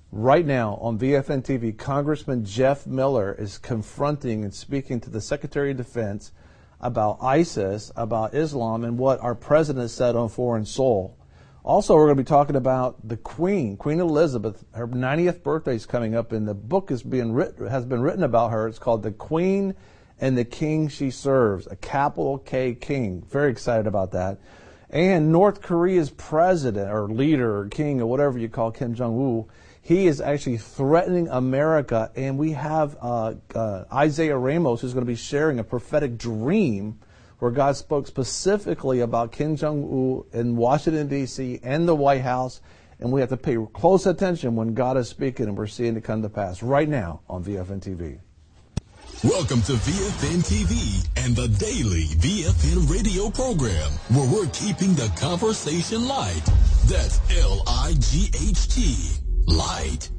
Right now on VFN TV, Congressman Jeff Miller is confronting and speaking to the Secretary of Defense about ISIS, about Islam, and what our president said on Foreign Soul. Also, we're going to be talking about the Queen Elizabeth. Her 90th birthday is coming up, and the book has been written about her. It's called The Queen and the King She Serves, a capital K king. Very excited about that. And North Korea's president or leader or king or whatever you call Kim Jong-un, he is actually threatening America, and we have Isaiah Ramos who's going to be sharing a prophetic dream where God spoke specifically about Kim Jong-un in Washington, D.C. and the White House, and we have to pay close attention when God is speaking, and we're seeing it come to pass right now on VFN TV. Welcome to VFN TV and the daily VFN radio program, where we're keeping the conversation light. That's L-I-G-H-T. Light.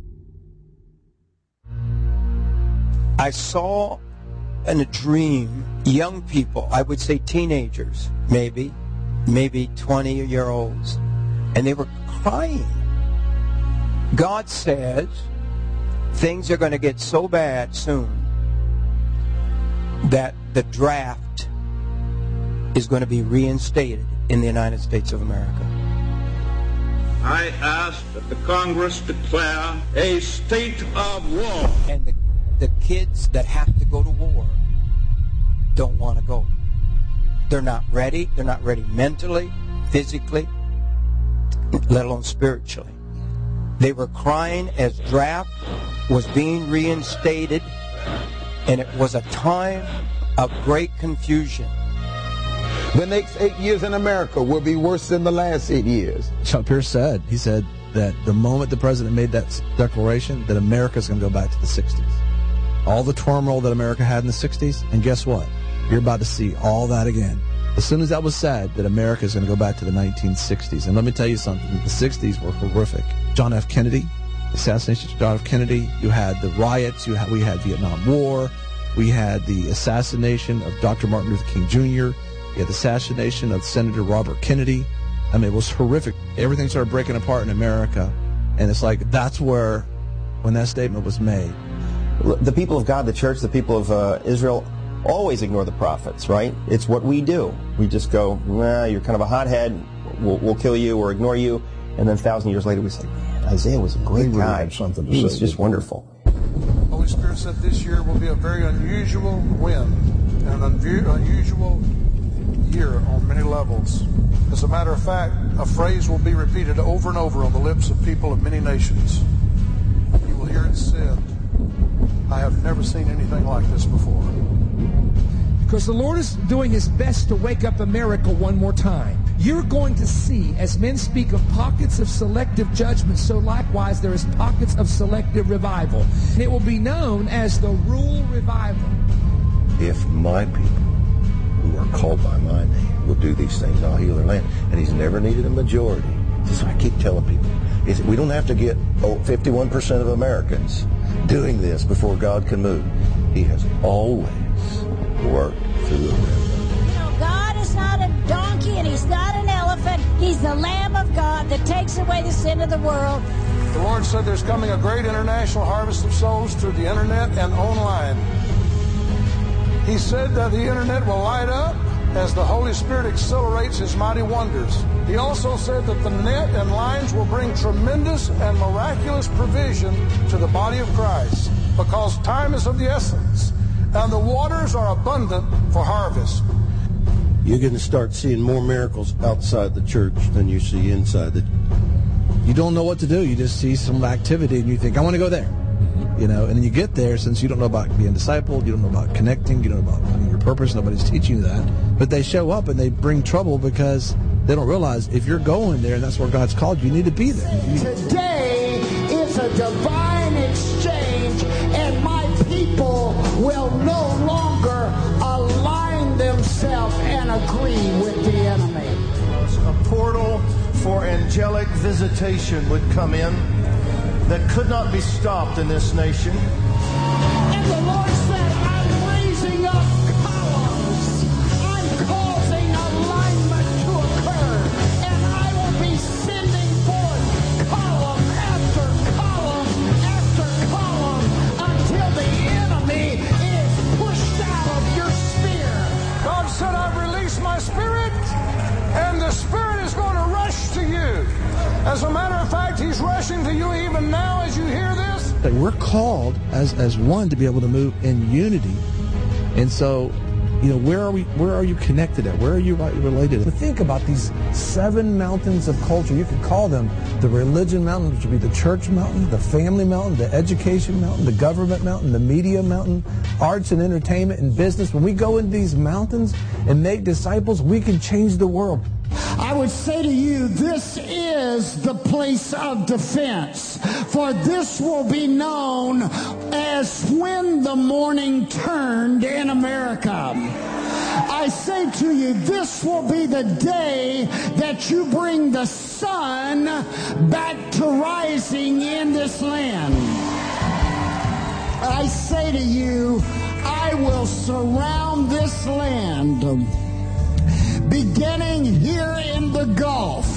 I saw in a dream young people, I would say teenagers, maybe 20-year-olds, and they were crying. God says things are going to get so bad soon that the draft is going to be reinstated in the United States of America. I ask that the Congress declare a state of war. And the kids that have to go to war don't want to go. They're not ready. They're not ready mentally, physically, let alone spiritually. They were crying as draft was being reinstated, and it was a time of great confusion. The next 8 years in America will be worse than the last 8 years. Chuck Pierce said that the moment the president made that declaration, that America's going to go back to the 60s. All the turmoil that America had in the 60s, and guess what? You're about to see all that again. As soon as that was said, that America is going to go back to the 1960s. And let me tell you something, the 60s were horrific. John F. Kennedy, assassination of John F. Kennedy, you had the riots, we had Vietnam War, we had the assassination of Dr. Martin Luther King Jr., we had the assassination of Senator Robert Kennedy. I mean, it was horrific. Everything started breaking apart in America. And it's like, that's where, when that statement was made. The people of God, the church, the people of Israel, always ignore the prophets, right? It's what we do. We just go, nah, you're kind of a hothead, we'll kill you or ignore you. And then 1,000 years later, we say, man, Isaiah was a great guy. He was just wonderful. The Holy Spirit said this year will be a very unusual wind and an unusual year on many levels. As a matter of fact, a phrase will be repeated over and over on the lips of people of many nations. You will hear it said, I have never seen anything like this before. Because the Lord is doing his best to wake up America one more time. You're going to see, as men speak of pockets of selective judgment, so likewise there is pockets of selective revival. And it will be known as the Rule Revival. If my people who are called by my name will do these things, I'll heal their land. And he's never needed a majority. This is what I keep telling people. Is we don't have to get 51% of Americans doing this before God can move. He has always worked through the remnant. You know, God is not a donkey and he's not an elephant. He's the Lamb of God that takes away the sin of the world. The Lord said there's coming a great international harvest of souls through the internet and online. He said that the internet will light up as the Holy Spirit accelerates his mighty wonders. He also said that the net and lines will bring tremendous and miraculous provision to the body of Christ, because time is of the essence and the waters are abundant for harvest. You're going to start seeing more miracles outside the church than you see inside the church. You don't know what to do. You just see some activity and you think, I want to go there. You know, and then you get there, since you don't know about being discipled, you don't know about connecting, you don't know about finding your purpose, nobody's teaching you that. But they show up and they bring trouble because they don't realize if you're going there and that's where God's called you, you need to be there. Today is a divine exchange, and my people will no longer align themselves and agree with the enemy. A portal for angelic visitation would come in that could not be stopped in this nation. And the Lord said, I'm raising up columns. I'm causing alignment to occur. And I will be sending forth column after column you even now as you hear this? That we're called as one to be able to move in unity. And so, where are you connected at? Where are you related? But think about these 7 mountains of culture. You could call them the religion mountain, which would be the church mountain, the family mountain, the education mountain, the government mountain, the media mountain, arts and entertainment and business. When we go into these mountains and make disciples, we can change the world. I would say to you, this is the place of defense, for this will be known as when the morning turned in America. I say to you, this will be the day that you bring the sun back to rising in this land. I say to you, I will surround this land, beginning here in the Gulf.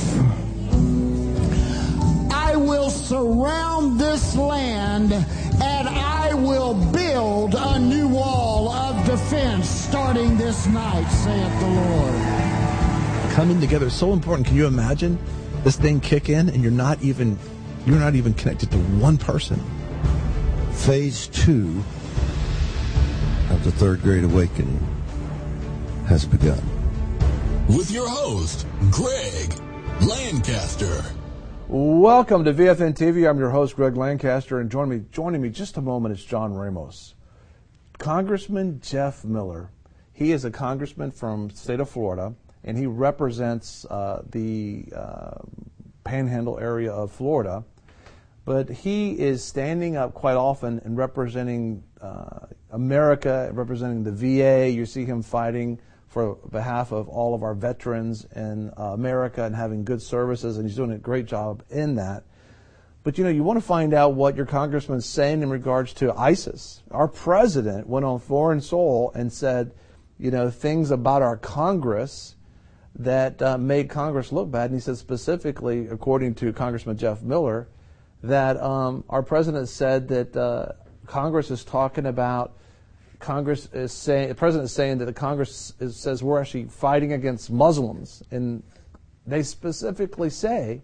I will surround this land, and I will build a new wall of defense starting this night, saith the Lord. Coming together is so important. Can you imagine this thing kick in and you're not even connected to one person? Phase 2 of the Third Great Awakening has begun. With your host, Greg Lancaster. Welcome to VFN TV. I'm your host, Greg Lancaster, and joining me just a moment is John Ramos. Congressman Jeff Miller. He is a congressman from the state of Florida, and he represents the Panhandle area of Florida. But he is standing up quite often and representing America, representing the VA. You see him fighting for behalf of all of our veterans in America and having good services, and he's doing a great job in that. But you want to find out what your congressman's saying in regards to ISIS. Our president went on Foreign Soul and said, things about our Congress that made Congress look bad. And he said specifically, according to Congressman Jeff Miller, that our president said that Congress is talking about the president is saying that the Congress says we're actually fighting against Muslims, and they specifically say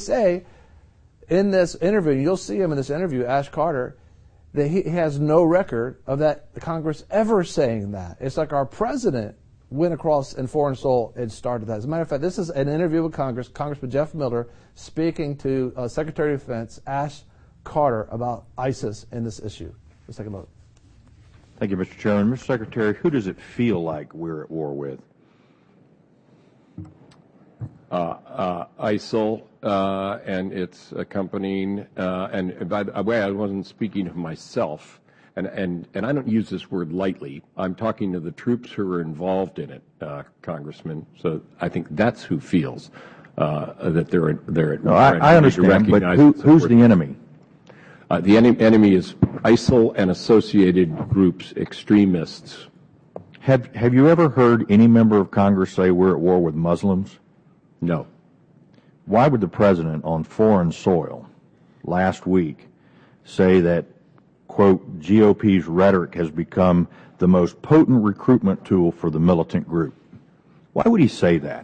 in this interview, and you'll see him in this interview, Ash Carter, that he has no record of that the Congress ever saying that. It's like our president went across in Foreign Soul and started that. As a matter of fact, this is an interview with Congressman Jeff Miller speaking to Secretary of Defense Ash Carter about ISIS and this issue. Let's take a look. Thank you, Mr. Chairman. Mr. Secretary, who does it feel like we're at war with? ISIL and its accompanying, and by the way, I wasn't speaking of myself, and I don't use this word lightly. I'm talking to the troops who are involved in it, Congressman. So I think that's who feels that they're at war. I understand, but who's the enemy? The enemy is ISIL and associated groups, extremists. Have you ever heard any member of Congress say we're at war with Muslims? No. Why would the president on foreign soil last week say that, quote, GOP's rhetoric has become the most potent recruitment tool for the militant group? Why would he say that?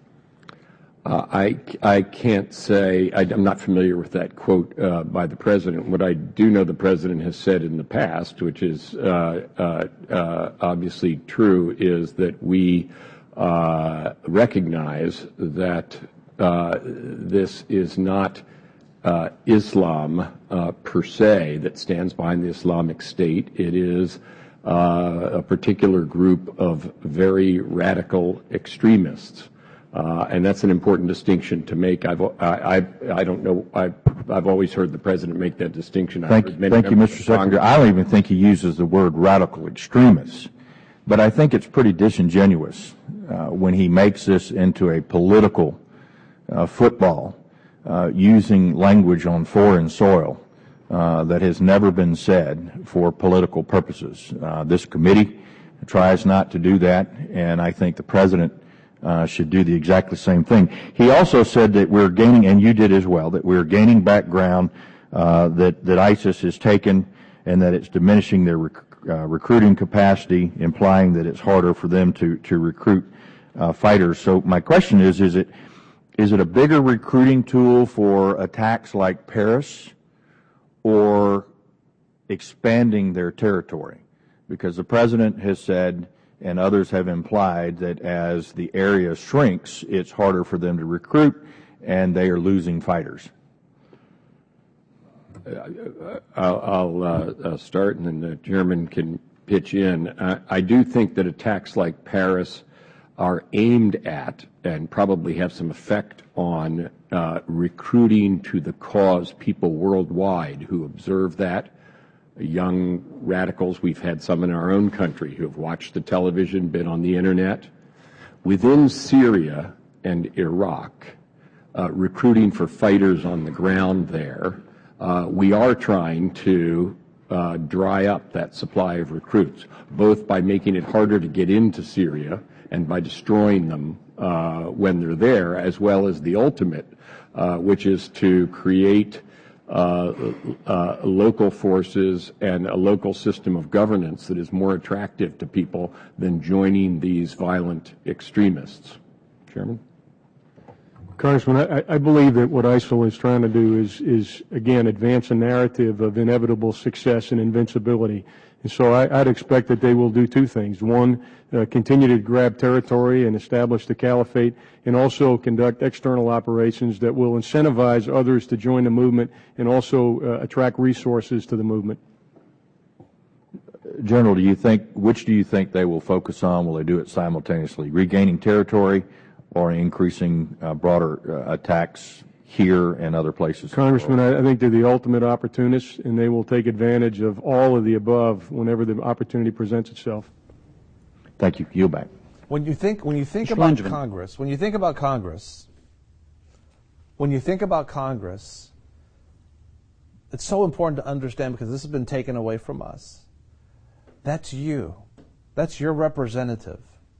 I can't say. I'm not familiar with that quote by the president. What I do know the president has said in the past, which is obviously true, is that we recognize that this is not Islam per se that stands behind the Islamic State. It is a particular group of very radical extremists. And that's an important distinction to make. I don't know. I've always heard the president make that distinction. Thank you, Mr. Secretary. I don't even think he uses the word radical extremists, but I think it's pretty disingenuous when he makes this into a political football, using language on foreign soil that has never been said for political purposes. This committee tries not to do that, and I think the president should do the exactly same thing. He also said that we're gaining, and you did as well, that we're gaining back ground that ISIS has taken, and that it's diminishing their recruiting capacity, implying that it's harder for them to recruit fighters. So my question is Is it a bigger recruiting tool for attacks like Paris, or expanding their territory? Because the president has said, and others have implied, that as the area shrinks, it's harder for them to recruit, and they are losing fighters. I'll start, and then the chairman can pitch in. I do think that attacks like Paris are aimed at and probably have some effect on recruiting to the cause people worldwide who observe that. Young radicals, we've had some in our own country who have watched the television, been on the internet. Within Syria and Iraq, recruiting for fighters on the ground there, we are trying to dry up that supply of recruits, both by making it harder to get into Syria and by destroying them when they're there, as well as the ultimate, which is to create local forces and a local system of governance that is more attractive to people than joining these violent extremists. Chairman? Congressman, I believe that what ISIL is trying to do is again, advance a narrative of inevitable success and invincibility. And so I'd expect that they will do two things. One, continue to grab territory and establish the caliphate, and also conduct external operations that will incentivize others to join the movement and also attract resources to the movement. General, which do you think they will focus on? Will they do it simultaneously, regaining territory or increasing broader attacks here and other places? Congressman, I think they're the ultimate opportunists, and they will take advantage of all of the above whenever the opportunity presents itself. Thank you. Yield back. When you think about Congress, it's so important to understand, because this has been taken away from us. That's you. That's your representative.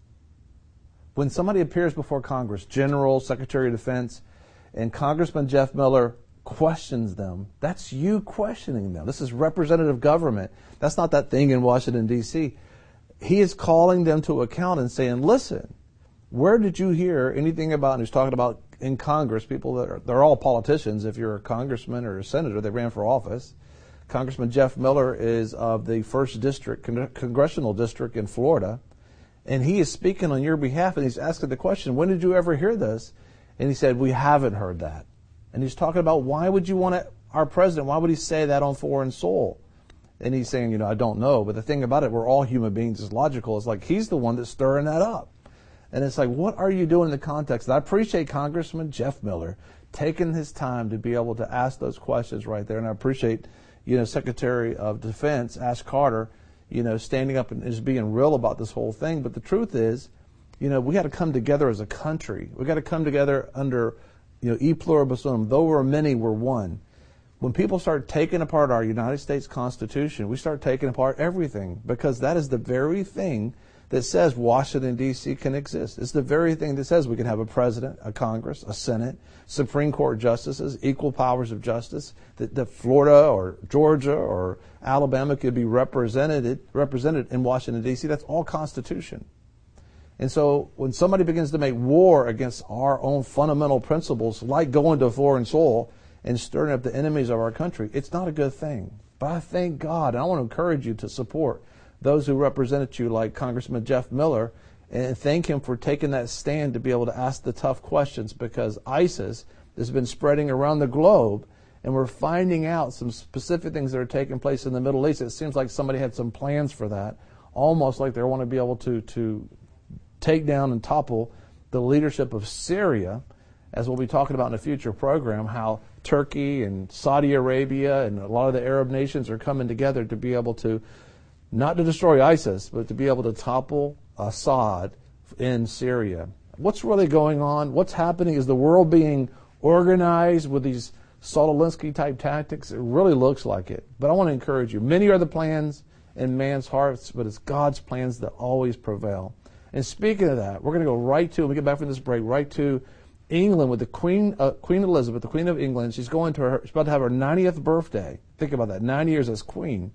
When somebody appears before Congress, General, Secretary of Defense, and Congressman Jeff Miller questions them, that's you questioning them. This is representative government. That's not that thing in Washington, D.C. He is calling them to account and saying, listen, where did you hear anything about, and he's talking about in Congress, people they're all politicians. If you're a congressman or a senator, they ran for office. Congressman Jeff Miller is of the 1st District, Congressional District in Florida, and he is speaking on your behalf, and he's asking the question, when did you ever hear this? And he said, we haven't heard that. And he's talking about, why would you want our president, why would he say that on Foreign Soul? And he's saying, I don't know. But the thing about it, we're all human beings. It's logical. It's like he's the one that's stirring that up. And it's like, what are you doing in the context? And I appreciate Congressman Jeff Miller taking his time to be able to ask those questions right there. And I appreciate, Secretary of Defense Ash Carter, standing up and just being real about this whole thing. But the truth is, we got to come together as a country. We got to come together under, e pluribus unum. Though we're many, we're one. When people start taking apart our United States Constitution, we start taking apart everything, because that is the very thing that says Washington, D.C. can exist. It's the very thing that says we can have a president, a Congress, a Senate, Supreme Court justices, equal powers of justice, that Florida or Georgia or Alabama could be represented in Washington, D.C. That's all Constitution. And so when somebody begins to make war against our own fundamental principles, like going to foreign soil and stirring up the enemies of our country, it's not a good thing. But I thank God, and I want to encourage you to support those who represented you, like Congressman Jeff Miller, and thank him for taking that stand to be able to ask the tough questions, because ISIS has been spreading around the globe, and we're finding out some specific things that are taking place in the Middle East. It seems like somebody had some plans for that, almost like they want to be able to take down and topple the leadership of Syria, as we'll be talking about in a future program, how Turkey and Saudi Arabia and a lot of the Arab nations are coming together to be able to, not to destroy ISIS, but to be able to topple Assad in Syria. What's really going on? What's happening? Is the world being organized with these Saul Alinsky type tactics? It really looks like it. But I want to encourage you. Many are the plans in man's hearts, but it's God's plans that always prevail. And speaking of that, we're going to go right to, when we get back from this break, right to England with the Queen Elizabeth, the Queen of England. She's about to have her 90th birthday. Think about that, 9 years as Queen.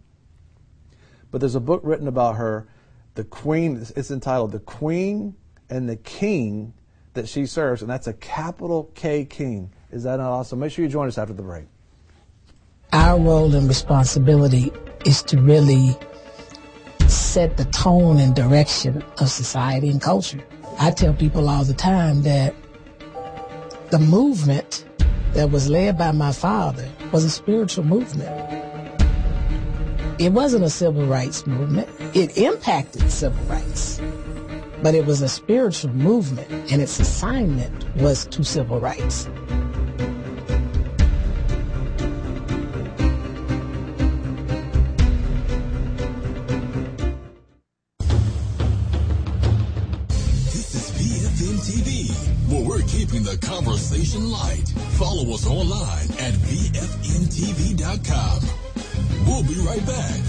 But there's a book written about her, the Queen. It's entitled "The Queen and the King that she serves, and that's a capital K King. Is that not awesome? Make sure you join us after the break. Our role and responsibility is to really set the tone and direction of society and culture. I tell people all the time that the movement that was led by my father was a spiritual movement. It wasn't a civil rights movement. It impacted civil rights. But it was a spiritual movement, and its assignment was to civil rights. Keeping the conversation light. Follow us online at VFNTV.com. We'll be right back.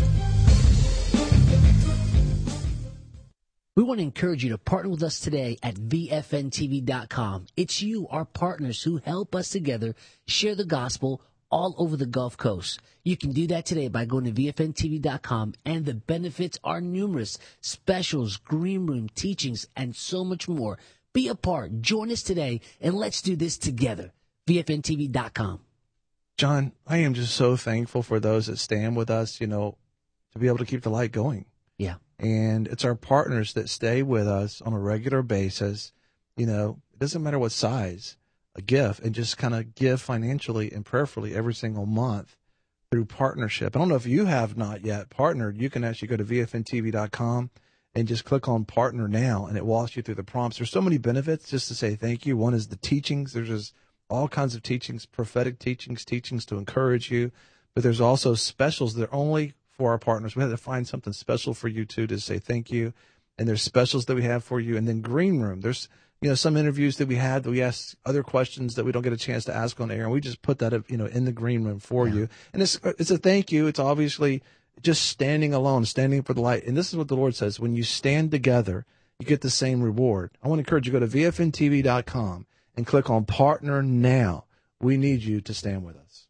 We want to encourage you to partner with us today at VFNTV.com. It's you, our partners, who help us together share the gospel all over the Gulf Coast. You can do that today by going to VFNTV.com, and the benefits are numerous. Specials, green room, teachings, and so much more. Be a part. Join us today, and let's do this together. VFNTV.com. John, I am just so thankful for those that stand with us, to be able to keep the light going. Yeah. And it's our partners that stay with us on a regular basis. It doesn't matter what size, a gift, and just kind of give financially and prayerfully every single month through partnership. I don't know if you have not yet partnered. You can actually go to VFNTV.com and just click on Partner Now, and it walks you through the prompts. There's so many benefits just to say thank you. One is the teachings. There's just all kinds of teachings, prophetic teachings to encourage you. But there's also specials that are only for our partners. We had to find something special for you, too, to say thank you. And there's specials that we have for you. And then Green Room. There's, some interviews that we had that we ask other questions that we don't get a chance to ask on air. And we just put that, in the Green Room for you. And it's a thank you. It's obviously just standing alone, standing for the light. And this is what the Lord says. When you stand together, you get the same reward. I want to encourage you to go to VFNTV.com and click on Partner Now. We need you to stand with us.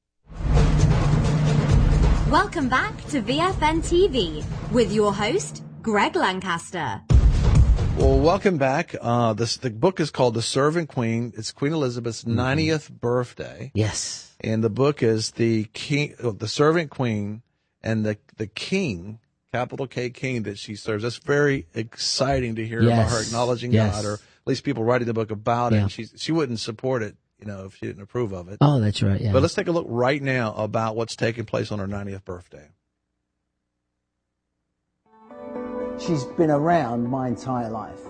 Welcome back to VFN TV with your host, Greg Lancaster. Well, welcome back. The book is called The Servant Queen. It's Queen Elizabeth's 90th birthday. Yes. And the book is The Servant Queen and the King, capital K King, that she serves. That's very exciting to hear about her acknowledging God, or at least people writing the book about it. And she wouldn't support it, if she didn't approve of it. Oh, that's right, yeah. But let's take a look right now about what's taking place on her 90th birthday. She's been around my entire life.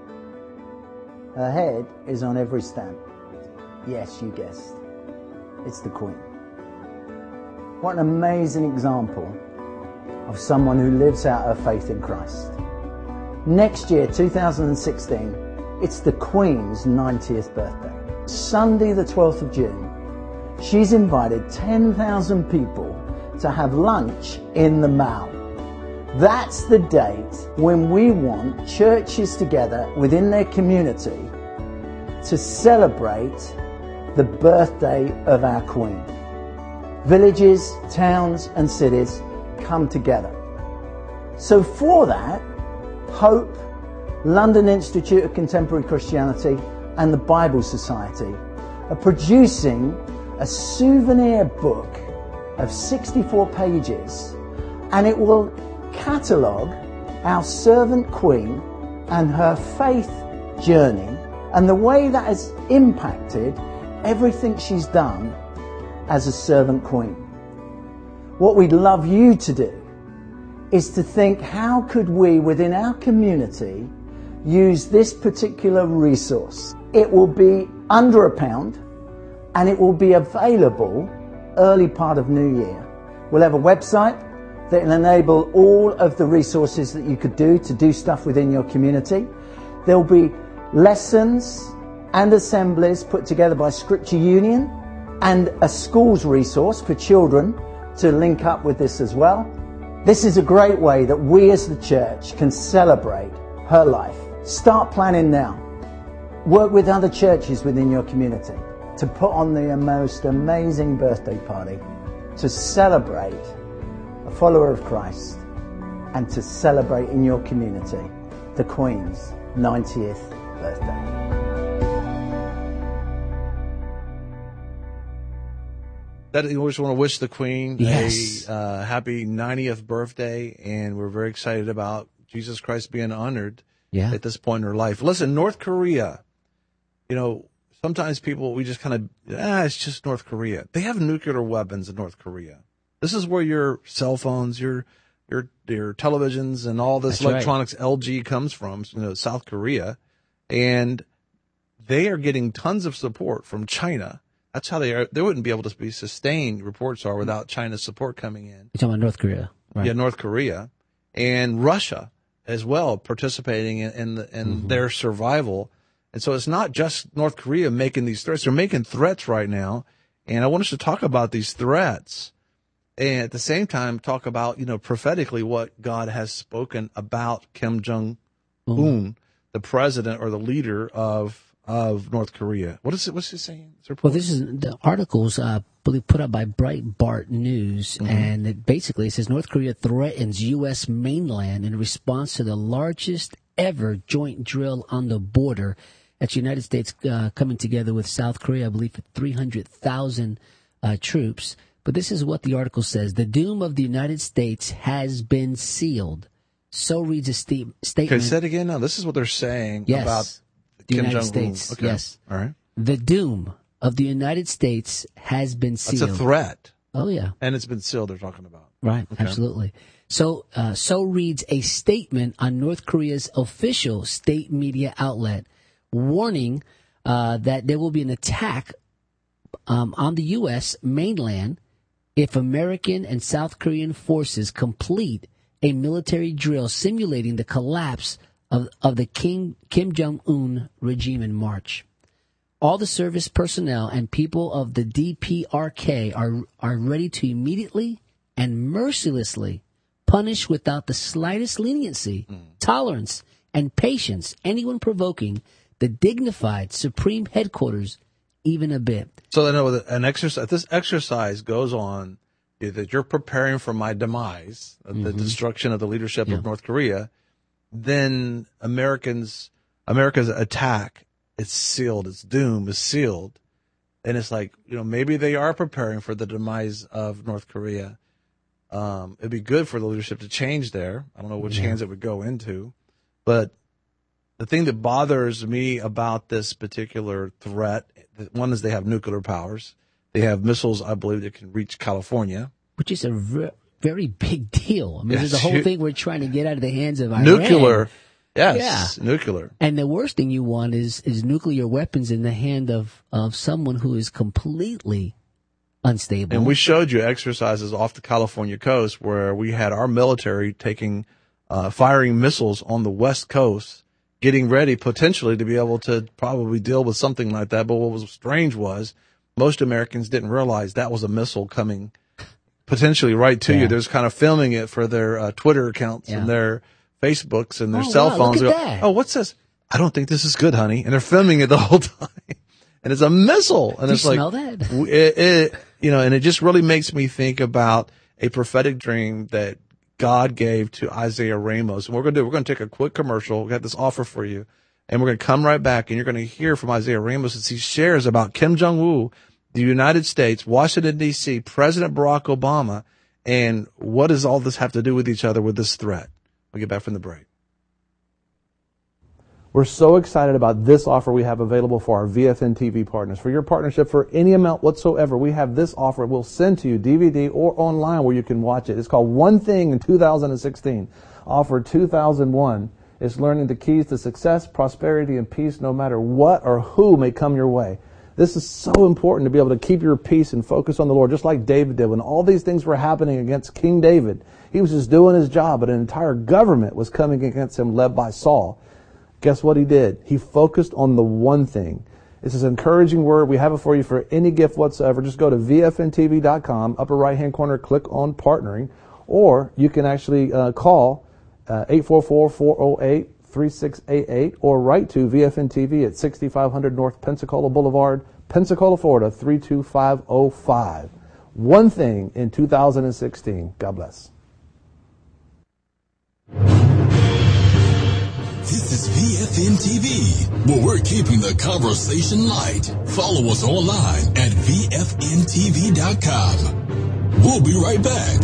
Her head is on every stamp. Yes, you guessed. It's the Queen. What an amazing example of someone who lives out her faith in Christ. Next year, 2016, it's the Queen's 90th birthday. Sunday the 12th of June, she's invited 10,000 people to have lunch in the Mall. That's the date when we want churches together within their community to celebrate the birthday of our Queen. Villages, towns and cities come together. So for that, Hope, London Institute of Contemporary Christianity and the Bible Society are producing a souvenir book of 64 pages, and it will catalogue our servant Queen and her faith journey and the way that has impacted everything she's done as a servant Queen. What we'd love you to do is to think, how could we within our community use this particular resource? It will be under £1 and it will be available early part of New Year. We'll have a website that will enable all of the resources that you could do to do stuff within your community. There'll be lessons and assemblies put together by Scripture Union and a schools resource for children to link up with this as well. This is a great way that we as the church can celebrate her life. Start planning now. Work with other churches within your community to put on the most amazing birthday party to celebrate a follower of Christ and to celebrate in your community the Queen's 90th birthday. we just want to wish the Queen Yes. a happy 90th birthday, and we're very excited about Jesus Christ being honored at this point in her life. Listen, North Korea, sometimes people, we just kind of, it's just North Korea. They have nuclear weapons in North Korea. This is where your cell phones, your televisions, and all this electronics, LG, comes from, South Korea. And they are getting tons of support from China. That's how they are. They wouldn't be able to be sustained, reports are, without China's support coming in. You're talking about North Korea, right? Yeah, North Korea. And Russia as well, participating in their survival. And so it's not just North Korea making these threats. They're making threats right now. And I want us to talk about these threats. And at the same time, talk about, prophetically what God has spoken about Kim Jong-un, the president or the leader of North Korea. What's he saying? Well, this is the articles put up by Breitbart News, and it says North Korea threatens U.S. mainland in response to the largest ever joint drill on the border. That's the United States coming together with South Korea, I believe, for 300,000 troops. But this is what the article says. The doom of the United States has been sealed. So reads a statement. Okay, say it again. No, this is what they're saying about the Kim United Jong-un. States. Okay. Yes. All right. The doom of the United States has been sealed. That's a threat. Oh, yeah. And it's been sealed, they're talking about. Right, Okay. absolutely. So reads a statement on North Korea's official state media outlet warning that there will be an attack on the U.S. mainland if American and South Korean forces complete a military drill simulating the collapse of the Kim Jong-un regime in March. All the service personnel and people of the DPRK are ready to immediately and mercilessly punish without the slightest leniency, tolerance, and patience anyone provoking the dignified Supreme Headquarters even a bit. So I know that this exercise goes on that you're preparing for my demise, the destruction of the leadership of North Korea. Then America's attack, it's sealed, its doom is sealed. And it's like, maybe they are preparing for the demise of North Korea. It'd be good for the leadership to change there. I don't know which hands it would go into. But the thing that bothers me about this particular threat, one is they have nuclear powers. They have missiles, I believe, that can reach California. Which is a very big deal. I mean, there's the whole thing we're trying to get out of the hands of Iran. Nuclear. Yes, nuclear. And the worst thing you want is nuclear weapons in the hand of someone who is completely unstable. And we showed you exercises off the California coast where we had our military firing missiles on the West Coast, getting ready potentially to be able to probably deal with something like that. But what was strange was most Americans didn't realize that was a missile coming potentially right to you. There's kind of filming it for their Twitter accounts and their Facebooks and their cell phones. Look at that. Oh, what's this? I don't think this is good, honey. And they're filming it the whole time. And it's a missile. And it's you like, smell that? And it just really makes me think about a prophetic dream that God gave to Isaiah Ramos. And we're going to take a quick commercial. We got this offer for you. And we're going to come right back and you're going to hear from Isaiah Ramos as he shares about Kim Jong-un, the United States, Washington, D.C., President Barack Obama, and what does all this have to do with each other with this threat? We'll get back from the break. We're so excited about this offer we have available for our VFN TV partners. For your partnership for any amount whatsoever, we have this offer. We'll send to you DVD or online where you can watch it. It's called One Thing in 2016. Offer 2001 is learning the keys to success, prosperity, and peace no matter what or who may come your way. This is so important to be able to keep your peace and focus on the Lord, just like David did. When all these things were happening against King David, he was just doing his job, but an entire government was coming against him led by Saul. Guess what he did? He focused on the one thing. This is an encouraging word. We have it for you for any gift whatsoever. Just go to VFNTV.com, upper right-hand corner, click on partnering, or you can actually call 844-408-3688 or write to VFN TV at 6500 North Pensacola Boulevard, Pensacola, Florida, 32505. One Thing in 2016. God bless. This is VFN TV, where we're keeping the conversation light. Follow us online at VFNTV.com. We'll be right back.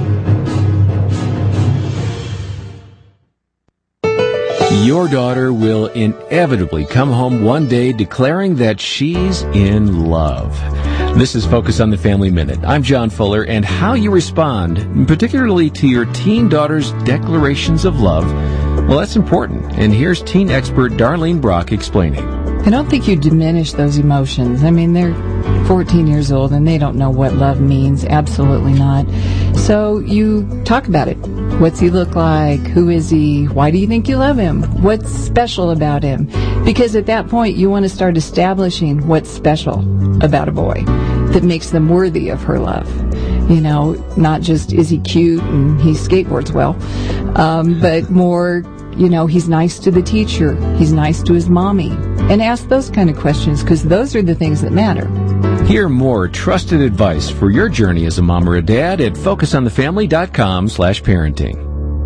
Your daughter will inevitably come home one day declaring that she's in love. This is Focus on the Family Minute. I'm John Fuller, and how you respond, particularly to your teen daughter's declarations of love, well, that's important. And here's teen expert Darlene Brock explaining. I don't think you diminish those emotions. I mean, they're 14 years old and they don't know what love means. Absolutely not. So you talk about it. What's he look like? Who is he? Why do you think you love him? What's special about him? Because at that point, you want to start establishing what's special about a boy that makes them worthy of her love. You know, not just is he cute and he skateboards well, but more, you know, he's nice to the teacher, he's nice to his mommy, and ask those kind of questions because those are the things that matter. Hear more trusted advice for your journey as a mom or a dad at FocusOnTheFamily.com/parenting.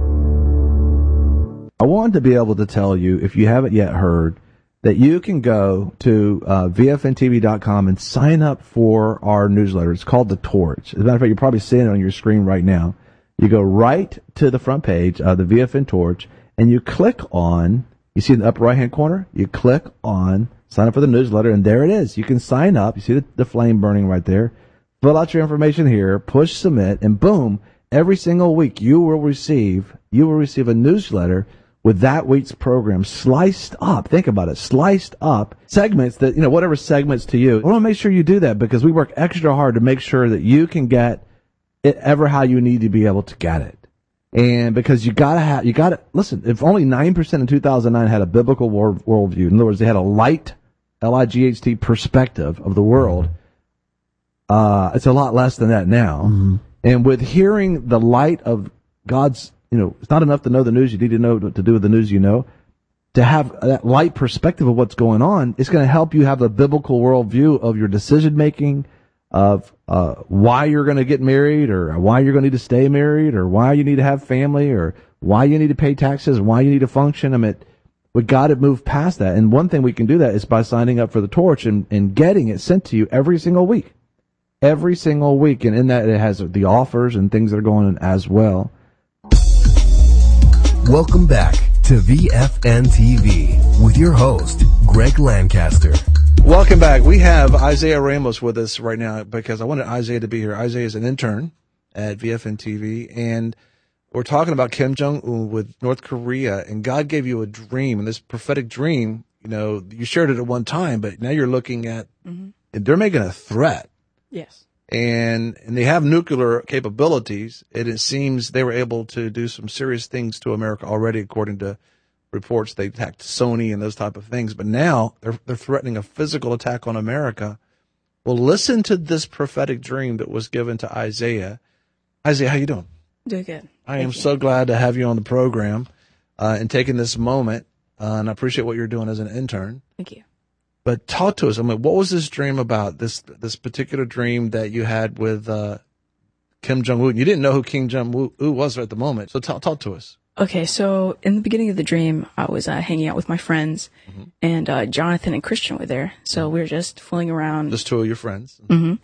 I wanted to be able to tell you, if you haven't yet heard, that you can go to VFNTV.com and sign up for our newsletter. It's called The Torch. As a matter of fact, you're probably seeing it on your screen right now. You go right to the front page of the VFN Torch, and you click on, you see in the upper right-hand corner, you click on sign up for the newsletter, and there it is. You can sign up. You see the flame burning right there. Fill out your information here, push submit, and boom, every single week you will receive a newsletter with that week's program sliced up. Think about it, sliced up segments that, you know, whatever segments to you. I want to make sure you do that because we work extra hard to make sure that you can get it ever how you need to be able to get it. And because you gotta listen, if only 9% in 2009 had a biblical worldview, in other words, they had a light, L-I-G-H-T perspective of the world, it's a lot less than that now. Mm-hmm. And with hearing the light of God's, you know, it's not enough to know the news. You need to know what to do with the news you know. To have that light perspective of what's going on, it's going to help you have a biblical worldview of your decision making, of why you're going to get married, or why you're going to need to stay married, or why you need to have family, or why you need to pay taxes, why you need to function. I mean, we got to move past that. And one thing we can do that is by signing up for the Torch and getting it sent to you every single week. Every single week. And in that, it has the offers and things that are going on as well. Welcome back to VFN TV with your host, Greg Lancaster. Welcome back. We have Isaiah Ramos with us right now because I wanted Isaiah to be here. Isaiah is an intern at VFN TV, and we're talking about Kim Jong-un with North Korea, and God gave you a dream, and this prophetic dream, you know, you shared it at one time, but now you're looking at, they're making a threat. Yes. And they have nuclear capabilities, and it seems they were able to do some serious things to America already, according to reports. They attacked Sony and those type of things, but now they're threatening a physical attack on America. Well, listen to this prophetic dream that was given to Isaiah. Isaiah, how you doing? Doing good. I am so glad to have you on the program and taking this moment, and I appreciate what you're doing as an intern. Thank you. But talk to us. I mean, what was this dream about? This particular dream that you had with Kim Jong-un. You didn't know who Kim Jong-un was at the moment, so talk to us. Okay, so in the beginning of the dream, I was hanging out with my friends, and Jonathan and Christian were there. So we were just fooling around. Just two of your friends.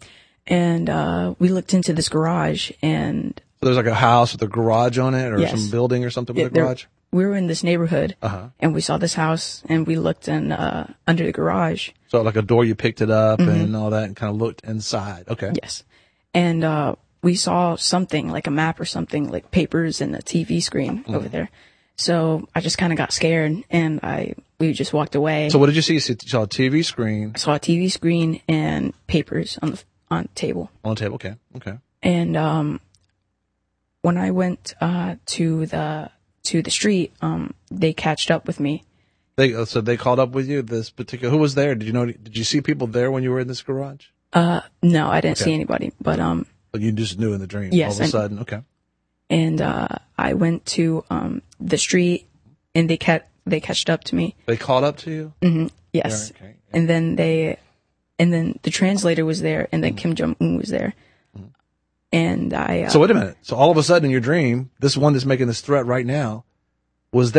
And we looked into this garage, and so there's like a house with a garage on it, or yes. some building or something with a garage? We were in this neighborhood, and we saw this house, and we looked in under the garage. So like a door, you picked it up and all that, and kind of looked inside. Okay. Yes. And we saw something, like a map or something, like papers and a TV screen over there. So I just kind of got scared, and we just walked away. So what did you see? You saw a TV screen. I saw a TV screen and papers on the table. On the table, okay. And when I went to the street, they catched up with me. So they called up with you. This particular, who was there? Did you see people there when you were in this garage? No, I didn't see anybody. But you just knew in the dream. Yes, all of a sudden, okay. And I went to the street, and they catched up to me. They called up to you? Mm-hmm. Yes. Yeah, okay. And then the translator was there, and then Kim Jong-un was there. And I. So wait a minute. So all of a sudden in your dream, this one that's making this threat right now was there.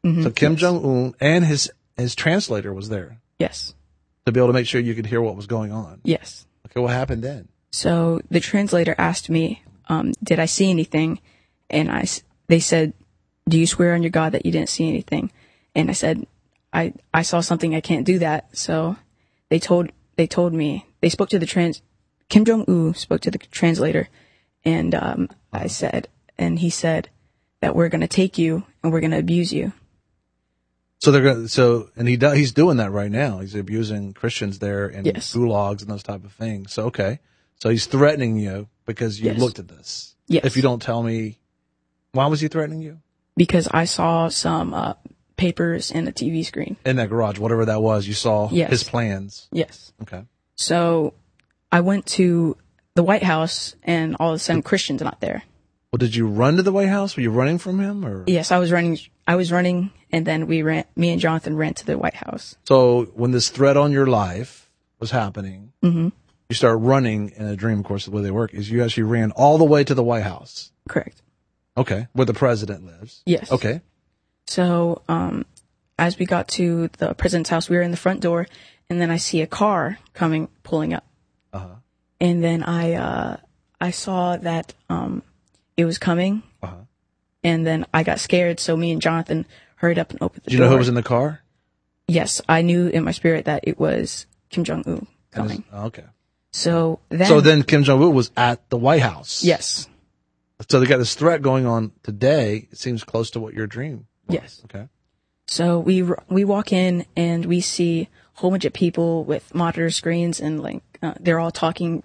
So Kim yes. Jong-un and his translator was there. Yes. To be able to make sure you could hear what was going on. Yes. Okay, what happened then? So the translator asked me, did I see anything? And they said, do you swear on your God that you didn't see anything? And I said, I saw something. I can't do that. So they told me, they spoke to Kim Jong-un spoke to the translator, and I said, and he said that we're going to take you and we're going to abuse you. So he's doing that right now. He's abusing Christians there in gulags and those type of things. So, okay. So he's threatening you because you looked at this. Yes. If you don't tell me, why was he threatening you? Because I saw some papers in a TV screen. In that garage, whatever that was, you saw his plans. Yes. Okay. So I went to the White House, and all of a sudden Christian's not there. Well, did you run to the White House? Were you running from him, or? Yes, I was running, and then me and Jonathan ran to the White House. So when this threat on your life was happening, Mm-hmm. you start running in a dream. Of course, the way they work is you actually ran all the way to the White House. Correct. Okay, where the president lives. Yes. Okay. So, as we got to the president's house, we were in the front door, and then I see a car pulling up. Uh-huh. And then I saw that it was coming. Uh-huh. And then I got scared, so me and Jonathan hurried up and opened the door. Did you know who was in the car? Yes, I knew in my spirit that it was Kim Jong-un coming. Okay. So then Kim Jong-un was at the White House. Yes. So they got this threat going on today. It seems close to what your dream was. Yes. Okay. So we walk in and we see a whole bunch of people with monitor screens, and they're all talking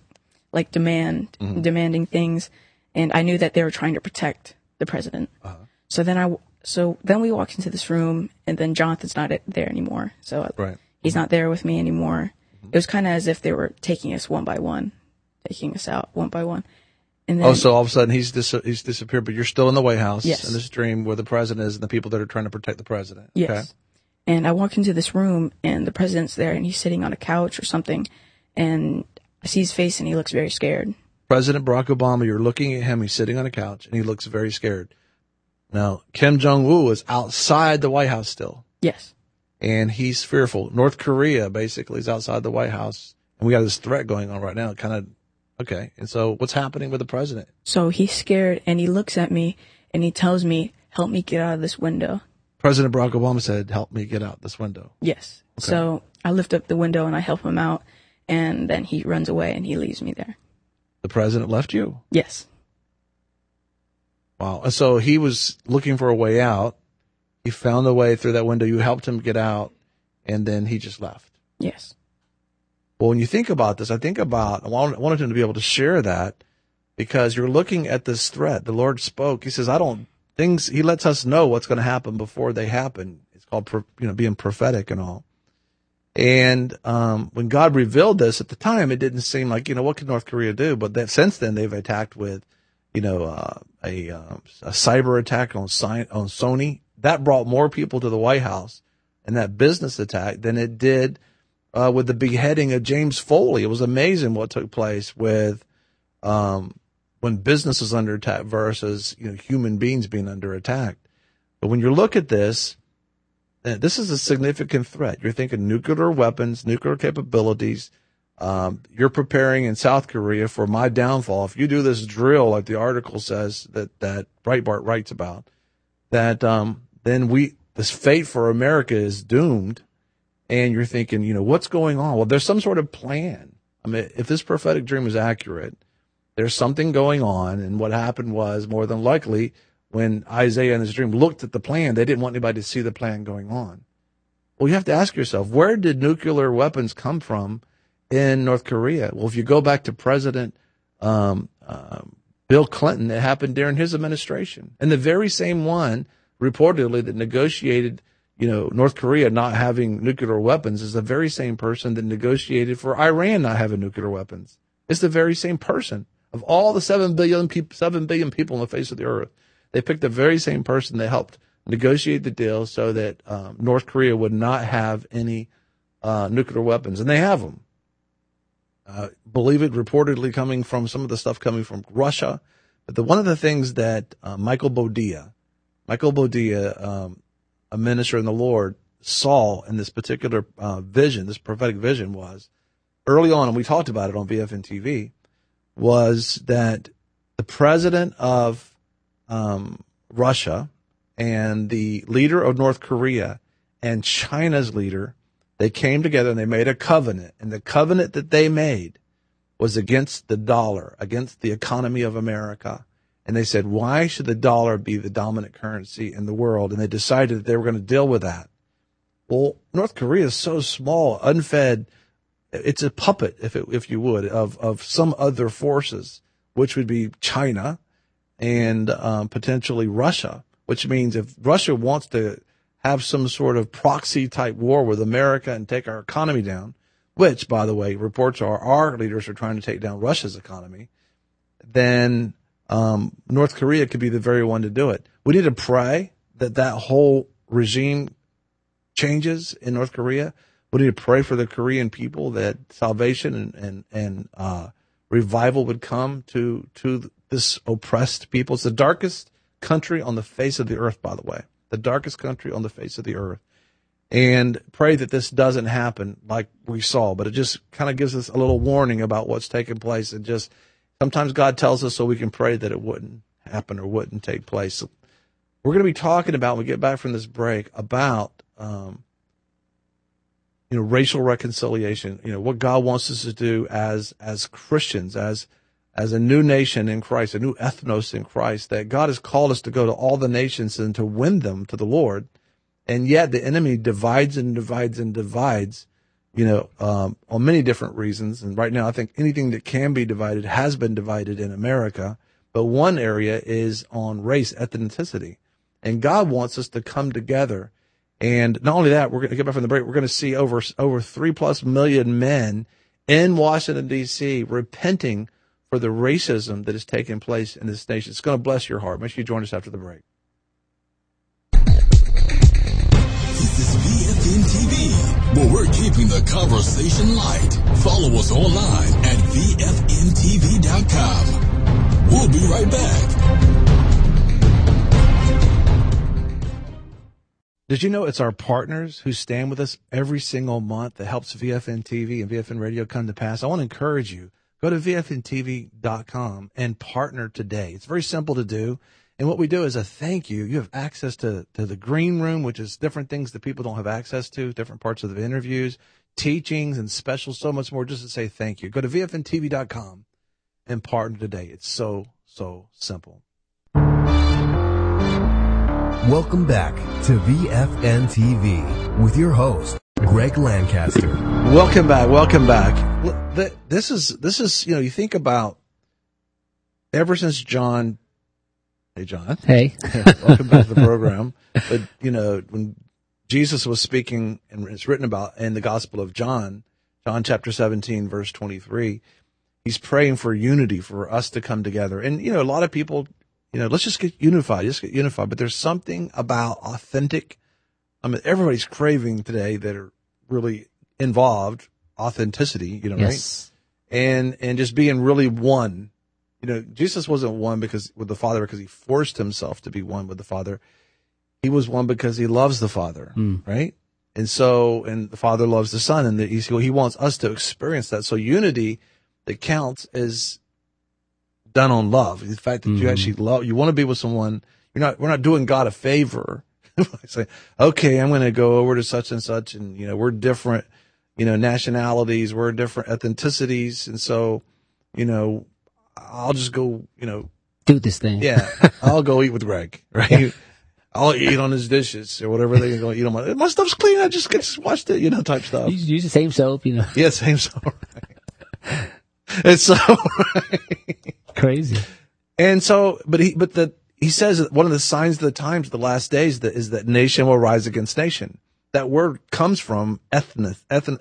demanding things, and I knew that they were trying to protect the president. Uh-huh. So then we walk into this room, and then Jonathan's not there anymore. So he's not there with me anymore. Mm-hmm. It was kind of as if they were taking us one by one, taking us out one by one. And then, so all of a sudden he's disappeared, but you're still in the White House yes. in this dream where the president is and the people that are trying to protect the president. Yes. Okay. And I walk into this room, and the president's there, and he's sitting on a couch or something, and I see his face, and he looks very scared. President Barack Obama, you're looking at him, he's sitting on a couch, and he looks very scared. Now, Kim Jong-un is outside the White House still. Yes. And he's fearful. North Korea basically is outside the White House, and we got this threat going on right now. Okay. And so what's happening with the president? So he's scared, and he looks at me, and he tells me, help me get out of this window. President Barack Obama said, help me get out this window. Yes. Okay. So I lift up the window, and I help him out, and then he runs away, and he leaves me there. The president left you? Yes. Wow. And so he was looking for a way out. He found a way through that window. You helped him get out, and then he just left. Yes. Well, when you think about this, I wanted him to be able to share that because you're looking at this threat. The Lord spoke. He says, he lets us know what's going to happen before they happen. It's called, being prophetic and all. And, when God revealed this at the time, it didn't seem like, what can North Korea do? But since then they've attacked with, a cyber attack on Sony. That brought more people to the White House and that business attack than it did with the beheading of James Foley. It was amazing what took place with when business is under attack versus human beings being under attack. But when you look at this is a significant threat. You're thinking nuclear weapons, nuclear capabilities. You're preparing in South Korea for my downfall. If you do this drill, like the article says that Breitbart writes about, that then this fate for America is doomed. And you're thinking, what's going on? Well, there's some sort of plan. I mean, if this prophetic dream is accurate, there's something going on. And what happened was, more than likely, when Isaiah in his dream looked at the plan, they didn't want anybody to see the plan going on. Well, you have to ask yourself, where did nuclear weapons come from in North Korea? Well, if you go back to President Bill Clinton, it happened during his administration. And the very same one, reportedly, that negotiated North Korea not having nuclear weapons is the very same person that negotiated for Iran not having nuclear weapons. It's the very same person. Of all the 7 billion people on the face of the earth, they picked the very same person that helped negotiate the deal so that North Korea would not have any nuclear weapons. And they have them. Believe it, reportedly coming from some of the stuff coming from Russia. But one of the things that Michael Bodia a minister in the Lord, saw in this particular vision, this prophetic vision was, early on, and we talked about it on VFN TV, was that the president of Russia and the leader of North Korea and China's leader, they came together and they made a covenant. And the covenant that they made was against the dollar, against the economy of America. And they said, why should the dollar be the dominant currency in the world? And they decided that they were going to deal with that. Well, North Korea is so small, unfed. It's a puppet, if you would, of some other forces, which would be China and potentially Russia, which means if Russia wants to have some sort of proxy type war with America and take our economy down, which, by the way, reports are our leaders are trying to take down Russia's economy, then North Korea could be the very one to do it. We need to pray that that whole regime changes in North Korea. We need to pray for the Korean people that salvation and revival would come to this oppressed people. It's the darkest country on the face of the earth, by the way, the darkest country on the face of the earth. And pray that this doesn't happen like we saw, but it just kind of gives us a little warning about what's taking place. And just sometimes God tells us so we can pray that it wouldn't happen or wouldn't take place. So we're going to be talking about, when we get back from this break, about racial reconciliation, what God wants us to do as Christians, as a new nation in Christ, a new ethnos in Christ, that God has called us to go to all the nations and to win them to the Lord. And yet the enemy divides and divides and divides, on many different reasons. And right now, I think anything that can be divided has been divided in America. But one area is on race, ethnicity. And God wants us to come together. And not only that, we're going to get back from the break. We're going to see over 3+ million men in Washington, D.C. repenting for the racism that is taking place in this nation. It's going to bless your heart. Make sure you join us after the break. This is VFN TV, where we're keeping the conversation light. Follow us online at VFNTV.com. We'll be right back. Did you know it's our partners who stand with us every single month that helps VFN TV and VFN Radio come to pass? I want to encourage you. Go to VFNTV.com and partner today. It's very simple to do. And what we do is a thank you. You have access to the green room, which is different things that people don't have access to, different parts of the interviews, teachings and specials, so much more, just to say thank you. Go to VFNTV.com and partner today. It's so, so simple. Welcome back to VFN TV with your host, Greg Lancaster. Welcome back. Welcome back. This is, you think about ever since John. Hey, John. Hey. Welcome back to the program. But, when Jesus was speaking, and it's written about in the Gospel of John chapter 17, verse 23, he's praying for unity, for us to come together. And, a lot of people, let's just get unified. But there's something about authentic. Everybody's craving today that are really involved authenticity, yes. Right? And just being really one. Jesus wasn't one with the Father because he forced himself to be one with the Father. He was one because he loves the Father, right? And the Father loves the Son, and he wants us to experience that. So unity that counts is done on love. The fact that you actually you want to be with someone. We're not doing God a favor. Say, okay, I'm going to go over to such and such, and we're different, nationalities, we're different ethnicities, and so, I'll just go, do this thing. Yeah, I'll go eat with Greg, right? I'll eat on his dishes or whatever they're going to eat on my stuff's clean. I just washed it, type stuff. Use the same soap, Yeah, same soap. Right. It's so right. Crazy. And so, he says that one of the signs of the times, the last days, is that nation will rise against nation. That word comes from ethnicity,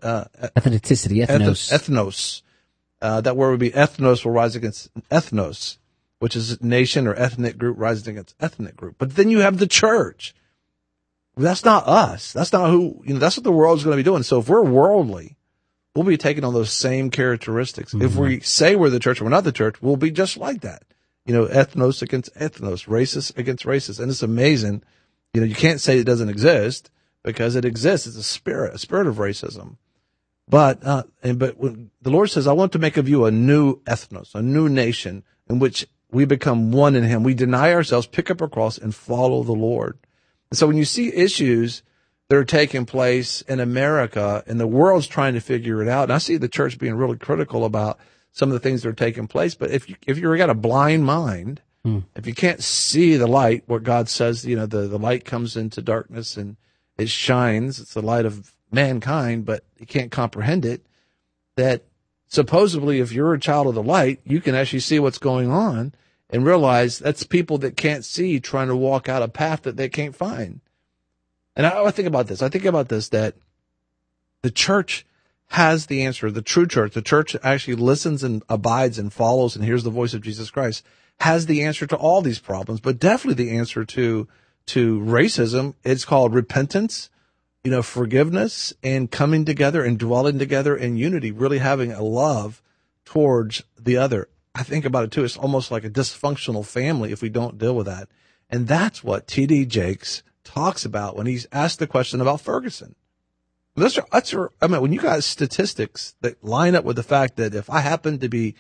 ethnos. That word would be ethnos will rise against ethnos, which is nation or ethnic group rising against ethnic group. But then you have the church. That's not us. That's not who, that's what the world's going to be doing. So if we're worldly, we'll be taking on those same characteristics. If we say we're the church and we're not the church, we'll be just like that. Ethnos against ethnos, racist against racist. And it's amazing You can't say it doesn't exist because it exists. It's a spirit of racism. But when the Lord says, I want to make of you a new ethnos, a new nation in which we become one in him. We deny ourselves, pick up our cross, and follow the Lord. And so when you see issues that are taking place in America and the world's trying to figure it out, and I see the church being really critical about some of the things that are taking place, but if you've got a blind mind, if you can't see the light, what God says, the light comes into darkness and it shines. It's the light of mankind, but you can't comprehend it. That supposedly, if you're a child of the light, you can actually see what's going on and realize that's people that can't see trying to walk out a path that they can't find. And I think about this. That the church has the answer. The true church, the church that actually listens and abides and follows and hears the voice of Jesus Christ, has the answer to all these problems, but definitely the answer to racism. It's called repentance, forgiveness, and coming together and dwelling together in unity, really having a love towards the other. I think about it too. It's almost like a dysfunctional family if we don't deal with that. And that's what T.D. Jakes talks about when he's asked the question about Ferguson. When you got statistics that line up with the fact that if I happen to be,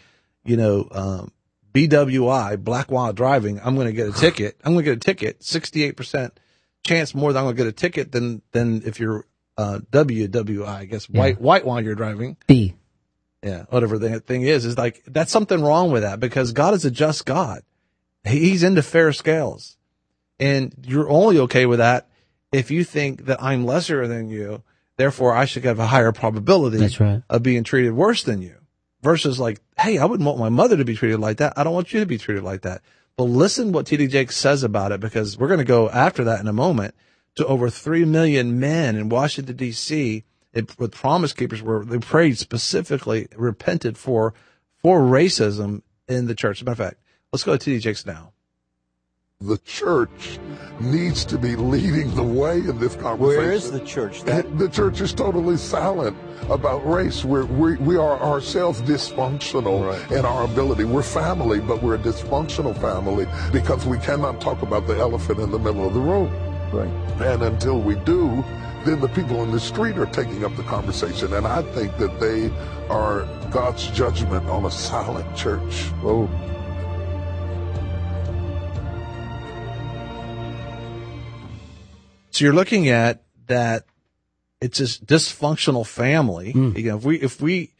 BWI, black while driving, I'm going to get a ticket. 68% chance more that I'm going to get a ticket than if you're WWI, I guess, white while you're driving. B. Yeah, whatever the thing is like, that's something wrong with that because God is a just God. He's into fair scales. And you're only okay with that if you think that I'm lesser than you, therefore I should have a higher probability of being treated worse than you. Versus like, hey, I wouldn't want my mother to be treated like that. I don't want you to be treated like that. But listen what T.D. Jakes says about it, because we're going to go after that in a moment to over 3 million men in Washington, D.C. With Promise Keepers, where they prayed specifically, repented for racism in the church. As a matter of fact, let's go to T.D. Jakes now. The church needs to be leading the way in this conversation. Where is the church? The church is totally silent about race. We are ourselves dysfunctional in our ability. We're family, but we're a dysfunctional family because we cannot talk about the elephant in the middle of the room. Right. And until we do, then the people in the street are taking up the conversation. And I think that they are God's judgment on a silent church. Oh. So you're looking at that it's this dysfunctional family. If we,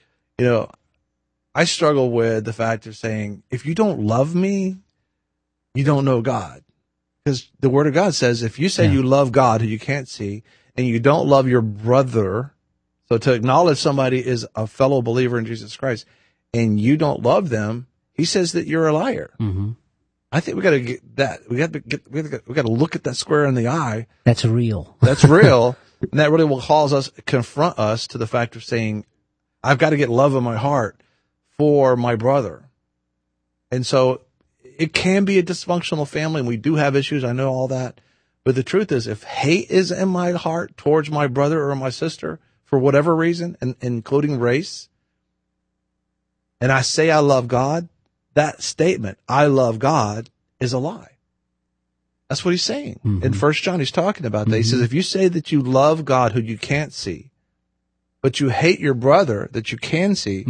I struggle with the fact of saying, if you don't love me, you don't know God. Because the Word of God says, if you say you love God who you can't see, and you don't love your brother, so to acknowledge somebody is a fellow believer in Jesus Christ, and you don't love them, he says that you're a liar. Mm-hmm. I think we got to get that. We got to look at that square in the eye. That's real. That's real. And that really will confront us to the fact of saying, I've got to get love in my heart for my brother. And so it can be a dysfunctional family, and we do have issues. I know all that. But the truth is, if hate is in my heart towards my brother or my sister for whatever reason, and including race, and I say I love God, that statement, I love God, is a lie. That's what he's saying. Mm-hmm. In 1 John, he's talking about that. He says, if you say that you love God who you can't see, but you hate your brother that you can see,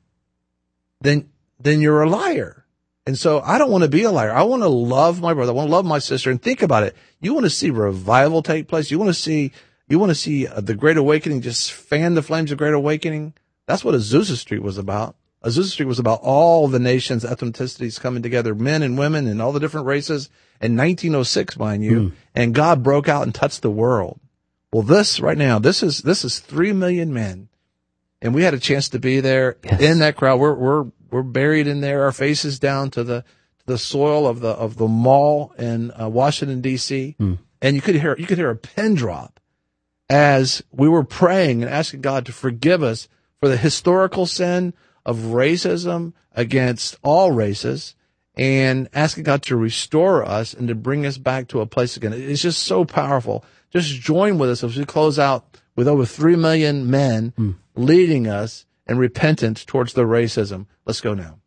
then you're a liar. And so I don't want to be a liar. I want to love my brother. I want to love my sister. And think about it. You want to see revival take place. You want to see the Great Awakening just fan the flames of Great Awakening. That's what Azusa Street was about. Azusa Street was about all the nations, ethnicities coming together, men and women and all the different races in 1906, mind you. And God broke out and touched the world. Well, this right now, this is 3 million men. And we had a chance to be there in that crowd. We're buried in there, our faces down to the soil of the mall in Washington D.C. And you could hear a pin drop as we were praying and asking God to forgive us for the historical sin of racism against all races, and asking God to restore us and to bring us back to a place again. It's just so powerful. Just join with us as we close out with over 3 million men leading us in repentance towards the racism. Let's go now.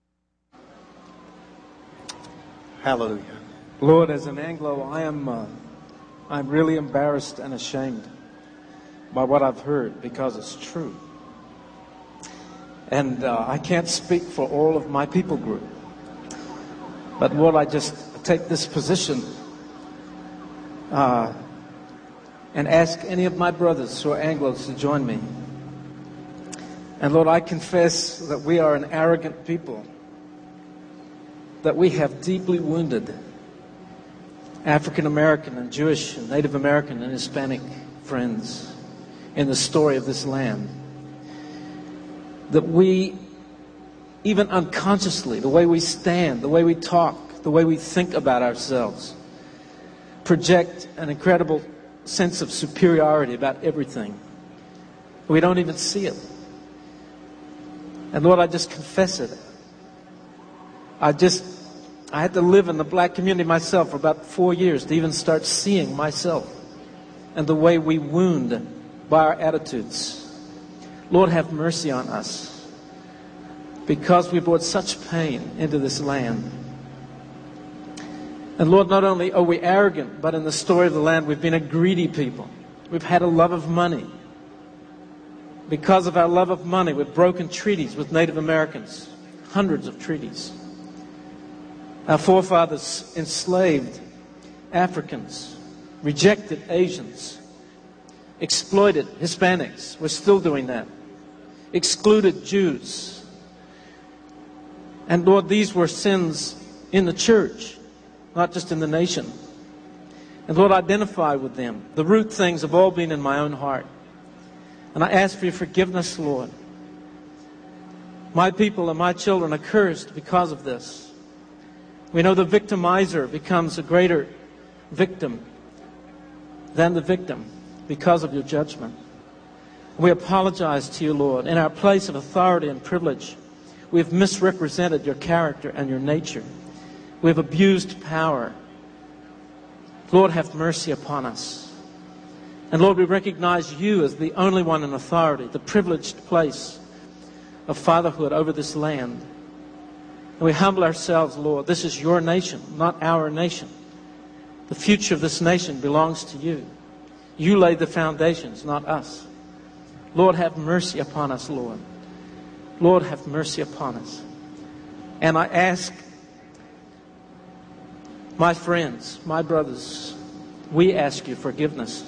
Hallelujah. Lord, as an Anglo, I am I'm really embarrassed and ashamed by what I've heard because it's true. And I can't speak for all of my people group. But Lord, I just take this position and ask any of my brothers who are Anglos to join me. And Lord, I confess that we are an arrogant people, that we have deeply wounded African American and Jewish and Native American and Hispanic friends in the story of this land. That we, even unconsciously, the way we stand, the way we talk, the way we think about ourselves, project an incredible sense of superiority about everything. We don't even see it. And Lord, I just confess it. I had to live in the black community myself for about 4 years to even start seeing myself and the way we wound by our attitudes. Lord, have mercy on us because we brought such pain into this land. And Lord, not only are we arrogant, but in the story of the land, we've been a greedy people. We've had a love of money. Because of our love of money, we've broken treaties with Native Americans, hundreds of treaties. Our forefathers enslaved Africans, rejected Asians, exploited Hispanics. We're still doing that. Excluded Jews. And Lord, these were sins in the church, not just in the nation. And Lord, identify with them. The root things have all been in my own heart. And I ask for your forgiveness, Lord. My people and my children are cursed because of this. We know the victimizer becomes a greater victim than the victim because of your judgment. We apologize to you, Lord. In our place of authority and privilege, we have misrepresented your character and your nature. We have abused power. Lord, have mercy upon us. And Lord, we recognize you as the only one in authority, the privileged place of fatherhood over this land. And we humble ourselves, Lord. This is your nation, not our nation. The future of this nation belongs to you. You laid the foundations, not us. Lord, have mercy upon us, Lord. Lord, have mercy upon us. And I ask my friends, my brothers, we ask you forgiveness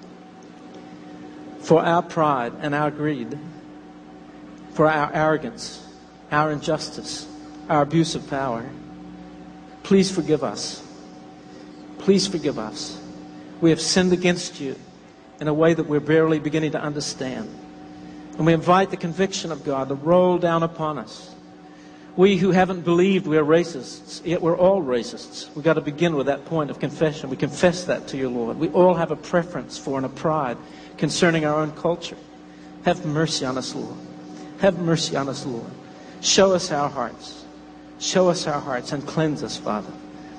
for our pride and our greed, for our arrogance, our injustice, our abuse of power. Please forgive us. Please forgive us. We have sinned against you in a way that we're barely beginning to understand. And we invite the conviction of God to roll down upon us. We who haven't believed we're racists, yet we're all racists. We've got to begin with that point of confession. We confess that to you, Lord. We all have a preference for and a pride concerning our own culture. Have mercy on us, Lord. Have mercy on us, Lord. Show us our hearts. Show us our hearts and cleanse us, Father.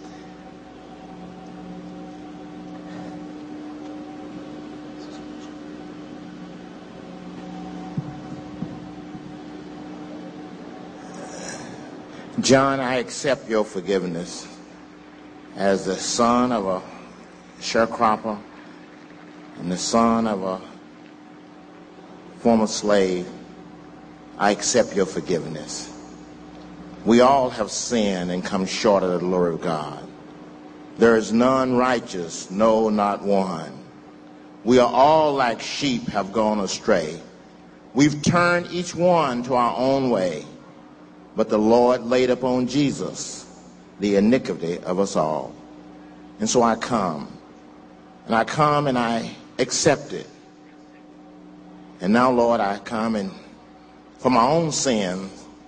John, I accept your forgiveness as the son of a sharecropper and the son of a former slave. I accept your forgiveness. We all have sinned and come short of the glory of God. There is none righteous, no, not one. We are all like sheep have gone astray. We've turned each one to our own way. But the Lord laid upon Jesus the iniquity of us all. And so I come. And I accept it. And now, Lord, I come and for my own sin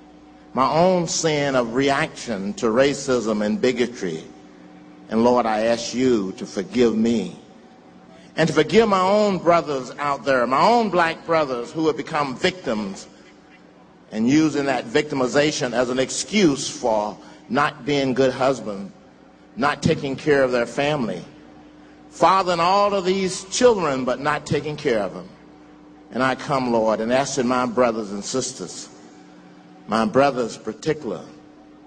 of reaction to racism and bigotry. And Lord, I ask you to forgive me. And to forgive my own brothers out there, my own black brothers who have become victims and using that victimization as an excuse for not being good husbands, not taking care of their family, fathering all of these children but not taking care of them. And I come, Lord, and asking my brothers and sisters, my brothers particular,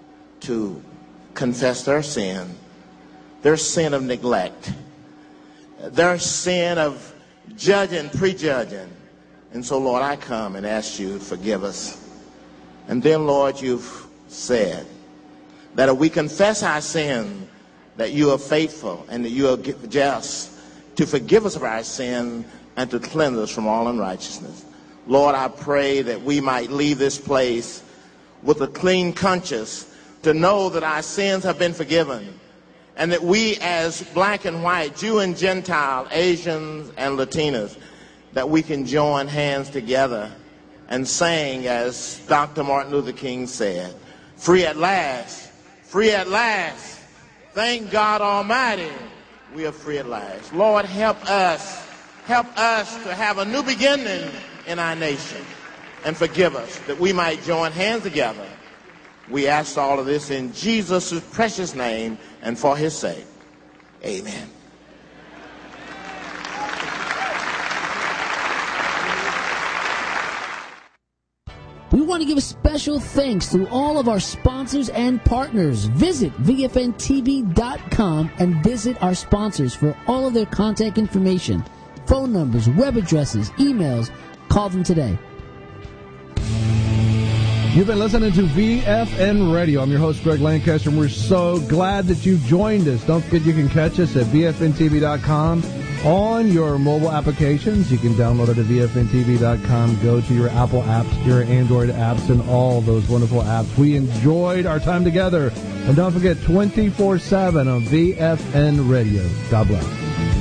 to confess their sin of neglect. their sin of judging, prejudging. And so, Lord, I come and ask you to forgive us. And then, Lord, you've said that if we confess our sin, that you are faithful and that you are just to forgive us of our sin and to cleanse us from all unrighteousness. Lord, I pray that we might leave this place with a clean conscience to know that our sins have been forgiven, and that we as black and white, Jew and Gentile, Asians and Latinos, that we can join hands together and sing, as Dr. Martin Luther King said, free at last, free at last. Thank God Almighty, we are free at last. Lord, help us to have a new beginning in our nation, and forgive us that we might join hands together. We ask all of this in Jesus' precious name and for his sake. Amen. We want to give a special thanks to all of our sponsors and partners. Visit VFNTV.com and visit our sponsors for all of their contact information, phone numbers, web addresses, emails. Call them today. You've been listening to VFN Radio. I'm your host, Greg Lancaster, and we're so glad that you joined us. Don't forget you can catch us at VFNTV.com on your mobile applications. You can download it at VFNTV.com. Go to your Apple apps, your Android apps, and all those wonderful apps. We enjoyed our time together. And don't forget, 24/7 on VFN Radio. God bless.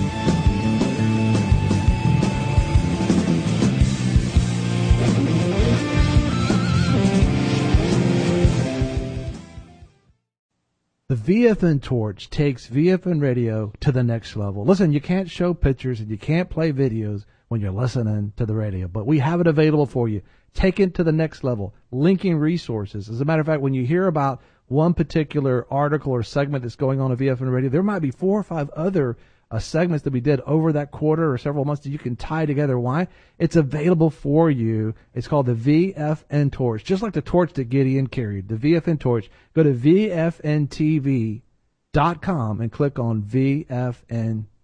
The VFN Torch takes VFN Radio to the next level. Listen, you can't show pictures and you can't play videos when you're listening to the radio, but we have it available for you. Take it to the next level. Linking resources. As a matter of fact, when you hear about one particular article or segment that's going on at VFN Radio, there might be 4 or 5 other segments that we did over that quarter or several months that you can tie together. Why? It's available for you. It's called the VFN Torch, just like the torch that Gideon carried, the VFN Torch. Go to VFNTV.com and click on VFN